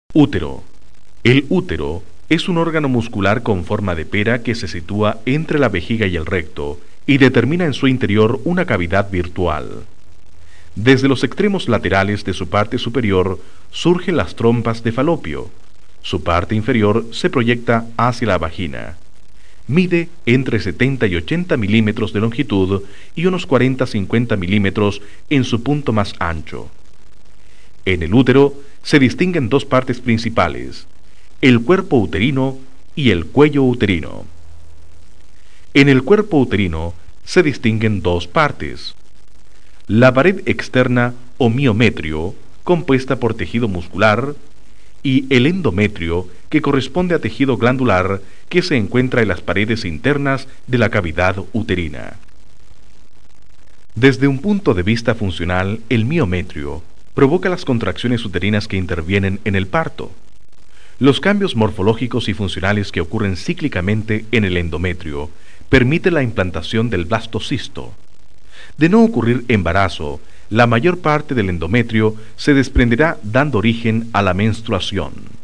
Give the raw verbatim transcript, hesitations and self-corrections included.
Útero. El útero es un órgano muscular con forma de pera que se sitúa entre la vejiga y el recto y determina en su interior una cavidad virtual. Desde los extremos laterales de su parte superior surgen las trompas de Falopio. Su parte inferior se proyecta hacia la vagina. Mide entre setenta y ochenta milímetros de longitud y unos cuarenta a cincuenta milímetros en su punto más ancho. En el útero se distinguen dos partes principales, el cuerpo uterino y el cuello uterino. En el cuerpo uterino se distinguen dos partes: la pared externa o miometrio, compuesta por tejido muscular, y el endometrio, que corresponde a tejido glandular que se encuentra en las paredes internas de la cavidad uterina. Desde un punto de vista funcional, el miometrio provoca las contracciones uterinas que intervienen en el parto. Los cambios morfológicos y funcionales que ocurren cíclicamente en el endometrio permiten la implantación del blastocisto. De no ocurrir embarazo, la mayor parte del endometrio se desprenderá dando origen a la menstruación.